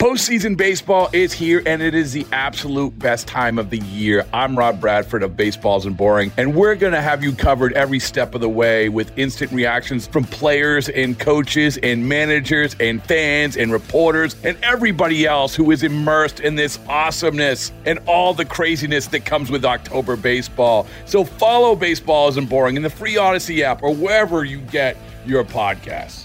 Postseason baseball is here, and it is the absolute best time of the year. I'm Rob Bradford of Baseball Isn't Boring, and we're going to have you covered every step of the way with instant reactions from players and coaches and managers and fans and reporters and everybody else who is immersed in this awesomeness and all the craziness that comes with October baseball. So follow Baseball Isn't Boring in the free Odyssey app or wherever you get your podcasts.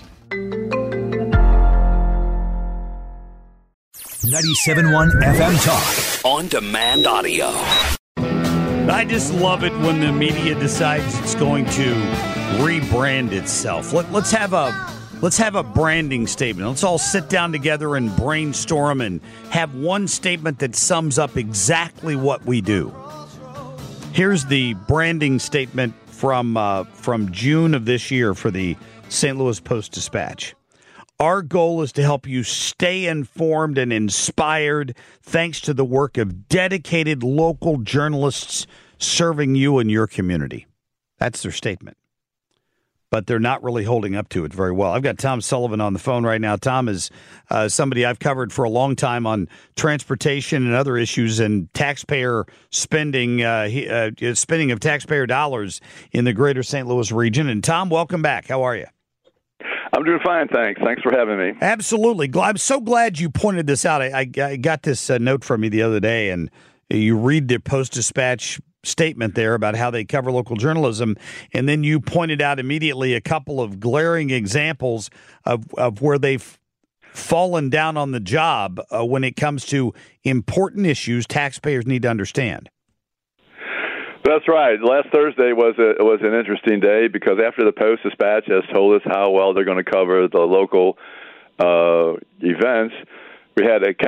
97.1 FM Talk. On demand audio. I just love it when the media decides it's going to rebrand itself. Let's have a branding statement. Let's all sit down together and brainstorm and have one statement that sums up exactly what we do. Here's the branding statement from June of this year for the St. Louis Post-Dispatch. Our goal is to help you stay informed and inspired thanks to the work of dedicated local journalists serving you and your community. That's their statement. But they're not really holding up to it very well. I've got Tom Sullivan on the phone right now. Tom is somebody I've covered for a long time on transportation and other issues and taxpayer spending, spending of taxpayer dollars in the greater St. Louis region. And Tom, welcome back. How are you? I'm doing fine, thanks. Thanks for having me. Absolutely. I'm so glad you pointed this out. I got this note from you the other day, and you read the Post-Dispatch statement there about how they cover local journalism, and then you pointed out immediately a couple of glaring examples of where they've fallen down on the job when it comes to important issues taxpayers need to understand. That's right. Last Thursday was an interesting day because after the Post-Dispatch has told us how well they're going to cover the local events, we had an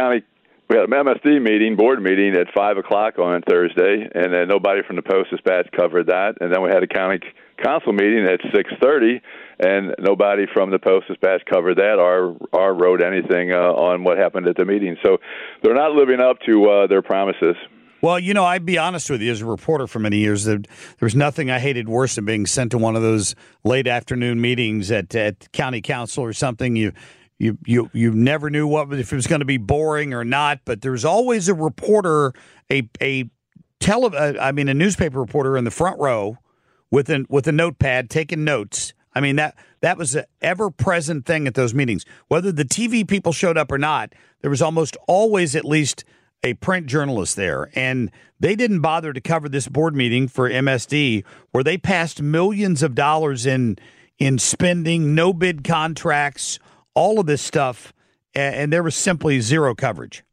MSD board meeting at 5:00 on Thursday, and then nobody from the Post-Dispatch covered that. And then we had a county council meeting at 6:30, and nobody from the Post-Dispatch covered that or wrote anything on what happened at the meeting. So they're not living up to their promises. Well, I'd be honest with you, as a reporter for many years, there was nothing I hated worse than being sent to one of those late afternoon meetings at county council or something. You never knew if it was going to be boring or not, but there's always a reporter, a newspaper reporter in the front row with a notepad taking notes. I mean, that was an ever-present thing at those meetings. Whether the TV people showed up or not, there was almost always at least a print journalist there, and they didn't bother to cover this board meeting for MSD where they passed millions of dollars in spending, no bid contracts, all of this stuff, and there was simply zero coverage.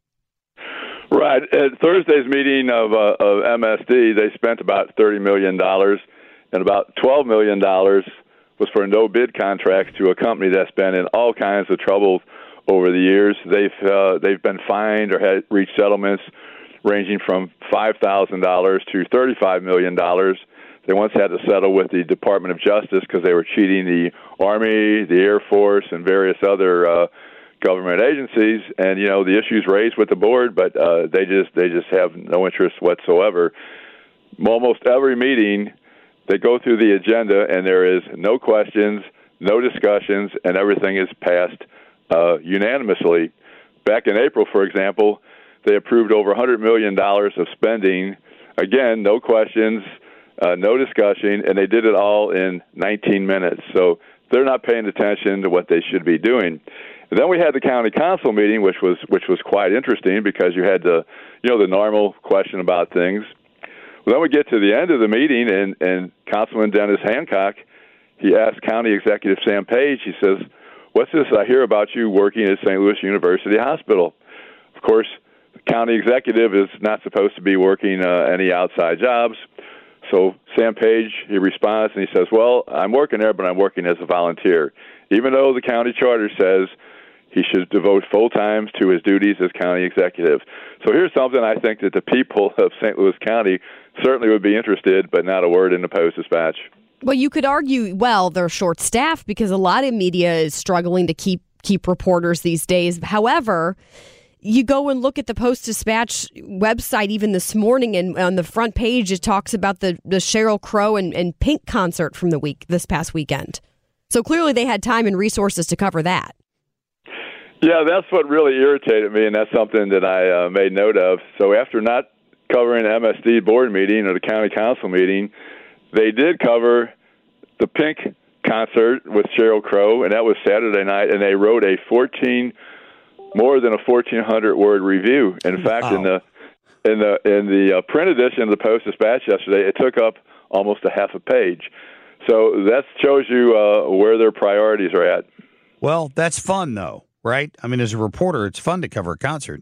Right. At Thursday's meeting of MSD, they spent about $30 million, and about $12 million was for no bid contracts to a company that's been in all kinds of trouble over the years. They've been fined or had reached settlements ranging from $5,000 to $35 million. They once had to settle with the Department of Justice because they were cheating the Army, the Air Force, and various other government agencies. And the issues raised with the board, but they just have no interest whatsoever. Almost every meeting, they go through the agenda, and there is no questions, no discussions, and everything is passed unanimously. Back in April, for example, they approved over $100 million of spending. Again, no questions, no discussion, and they did it all in 19 minutes. So they're not paying attention to what they should be doing. And then we had the county council meeting, which was quite interesting because you had the normal question about things. Well, then we get to the end of the meeting, and Councilman Dennis Hancock, he asked County Executive Sam Page, he says, "What's this I hear about you working at St. Louis University Hospital?" Of course, the county executive is not supposed to be working any outside jobs. So Sam Page, he responds and he says, "Well, I'm working there, but I'm working as a volunteer," even though the county charter says he should devote full time to his duties as county executive. So here's something I think that the people of St. Louis County certainly would be interested, but not a word in the Post-Dispatch. Well, you could argue, they're short-staffed because a lot of media is struggling to keep reporters these days. However, you go and look at the Post-Dispatch website even this morning, and on the front page, it talks about the Sheryl Crow and Pink concert from this past weekend. So clearly they had time and resources to cover that. Yeah, that's what really irritated me, and that's something that I made note of. So after not covering the MSD board meeting or the county council meeting, they did cover the Pink concert with Sheryl Crow, and that was Saturday night, and they wrote more than a 1,400-word review. In fact, in the print edition of the Post-Dispatch yesterday, it took up almost a half a page. So that shows you where their priorities are at. Well, that's fun, though, right? I mean, as a reporter, it's fun to cover a concert.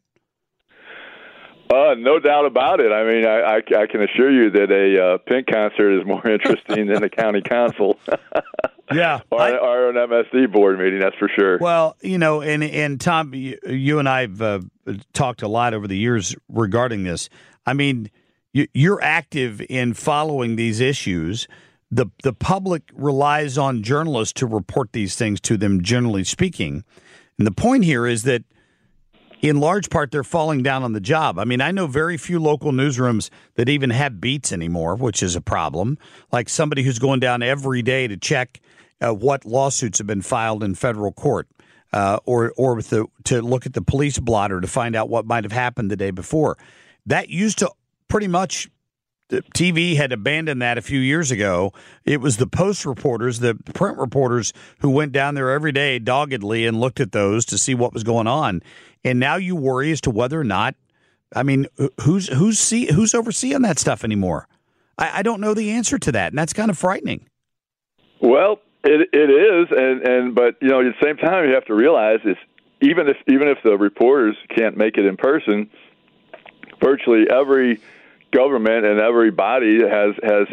No doubt about it. I mean, I can assure you that a Pink concert is more interesting than a county council. Yeah. or an MSD board meeting, that's for sure. Well, and Tom, you and I have talked a lot over the years regarding this. I mean, you're active in following these issues. The public relies on journalists to report these things to them, generally speaking. And the point here is that in large part, they're falling down on the job. I mean, I know very few local newsrooms that even have beats anymore, which is a problem. Like somebody who's going down every day to check what lawsuits have been filed in federal court, or to look at the police blotter to find out what might have happened the day before. That used to pretty much. TV had abandoned that a few years ago. It was the Post reporters, the print reporters, who went down there every day doggedly and looked at those to see what was going on. And now you worry as to whether or not, I mean, who's overseeing that stuff anymore? I don't know the answer to that, and that's kind of frightening. Well, it is, but at the same time, you have to realize is even if the reporters can't make it in person, virtually every government and every body has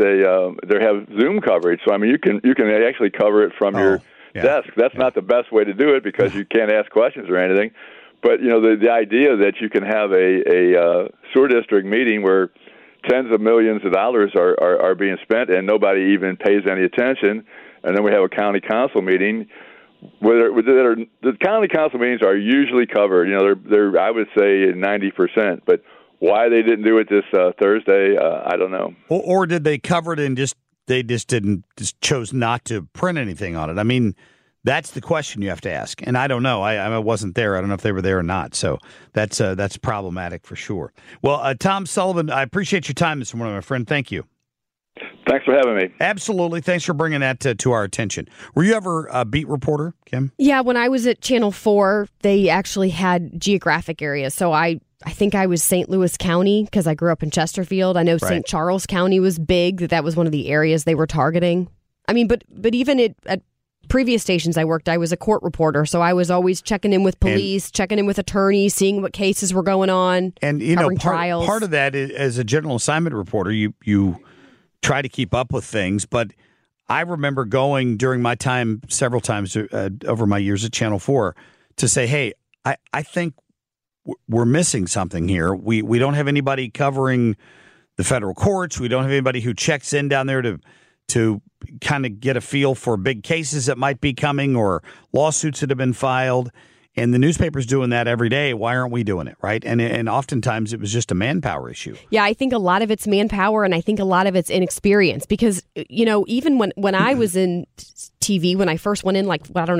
Zoom coverage. So I mean, you can actually cover it from your desk. That's not the best way to do it because you can't ask questions or anything. But the idea that you can have a sewer district meeting where tens of millions of dollars are being spent and nobody even pays any attention, and then we have a county council meeting. The county council meetings are usually covered. They're I would say 90%, but why they didn't do it this Thursday, I don't know. Or did they cover it and they just chose not to print anything on it? I mean, that's the question you have to ask. And I don't know. I wasn't there. I don't know if they were there or not. So that's problematic for sure. Well, Tom Sullivan, I appreciate your time this morning, my friend. Thank you. Thanks for having me. Absolutely. Thanks for bringing that to our attention. Were you ever a beat reporter, Kim? Yeah, when I was at Channel 4, they actually had geographic areas. So I think I was St. Louis County because I grew up in Chesterfield. I know St. Charles County was big. That was one of the areas they were targeting. I mean, but even at previous stations I worked, I was a court reporter. So I was always checking in with police, checking in with attorneys, seeing what cases were going on, and trials. Part of that is, as a general assignment reporter, you try to keep up with things. But I remember going during my time several times over my years at Channel 4 to say, hey, I think we're missing something here. We don't have anybody covering the federal courts. We don't have anybody who checks in down there to kind of get a feel for big cases that might be coming or lawsuits that have been filed. And the newspaper's doing that every day. Why aren't we doing it, right? And oftentimes it was just a manpower issue. Yeah, I think a lot of it's manpower, and I think a lot of it's inexperience. Because, even when I was in TV, when I first went in,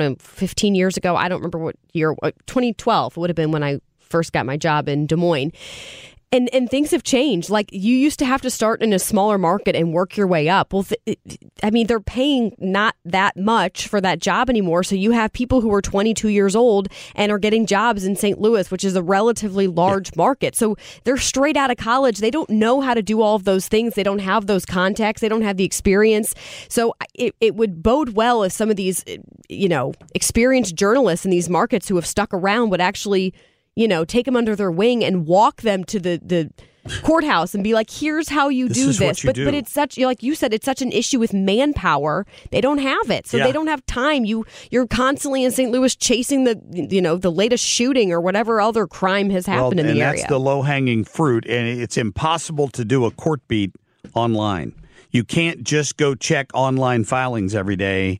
15 years ago, I don't remember what year, 2012 would have been when I first got my job in Des Moines. And things have changed. Like, you used to have to start in a smaller market and work your way up. Well, they're paying not that much for that job anymore. So you have people who are 22 years old and are getting jobs in St. Louis, which is a relatively large market. So they're straight out of college. They don't know how to do all of those things. They don't have those contacts. They don't have the experience. So it would bode well if some of these, experienced journalists in these markets who have stuck around would actually take them under their wing and walk them to the courthouse and be like, here's how you do this. But it's such, like you said, it's such an issue with manpower. They don't have it. So they don't have time. You're constantly in St. Louis chasing the latest shooting or whatever other crime has happened in the area. And that's the low-hanging fruit. And it's impossible to do a court beat online. You can't just go check online filings every day.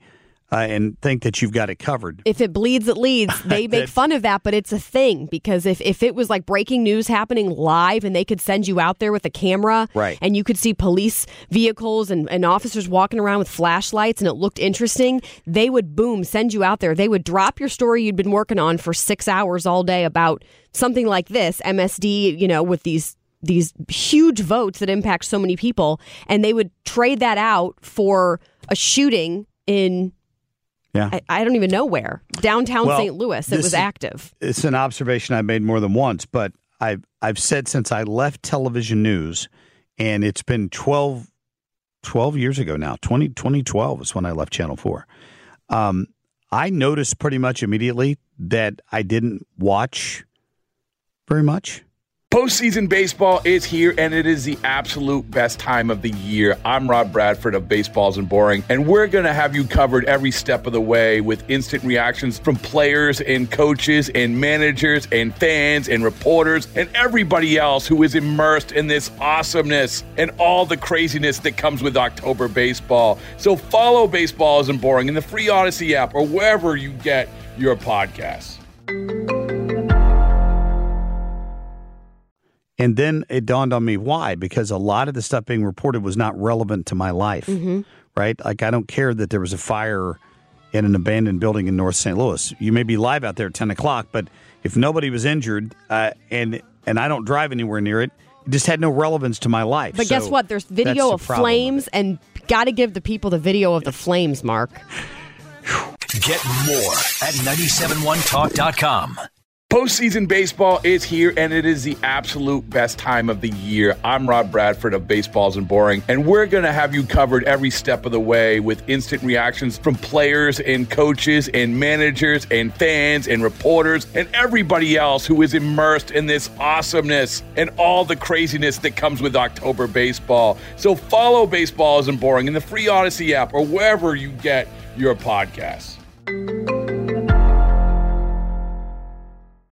and think that you've got it covered. If it bleeds, it leads. They make fun of that, but it's a thing because if it was like breaking news happening live and they could send you out there with a camera right. and you could see police vehicles and officers walking around with flashlights and it looked interesting, they would, send you out there. They would drop your story you'd been working on for 6 hours all day about something like this, MSD, with these huge votes that impact so many people, and they would trade that out for a shooting in I don't even know where. Downtown St. Louis. It was active. It's an observation I've made more than once, but I've said since I left television news, and it's been 12 years ago now. 2012 is when I left Channel 4. I noticed pretty much immediately that I didn't watch very much. Postseason baseball is here, and it is the absolute best time of the year. I'm Rob Bradford of Baseballs and Boring, and we're going to have you covered every step of the way with instant reactions from players and coaches and managers and fans and reporters and everybody else who is immersed in this awesomeness and all the craziness that comes with October baseball. So follow Baseballs and Boring in the free Odyssey app or wherever you get your podcasts. And then it dawned on me why, because a lot of the stuff being reported was not relevant to my life, right? Like, I don't care that there was a fire in an abandoned building in North St. Louis. You may be live out there at 10 o'clock, but if nobody was injured and I don't drive anywhere near it, it just had no relevance to my life. But guess what? There's video of flames, and got to give the people the video of the flames, Mark. Get more at 971talk.com. Postseason baseball is here, and it is the absolute best time of the year. I'm Rob Bradford of Baseballs and Boring, and we're going to have you covered every step of the way with instant reactions from players and coaches and managers and fans and reporters and everybody else who is immersed in this awesomeness and all the craziness that comes with October baseball. So follow Baseballs and Boring in the free Odyssey app or wherever you get your podcasts.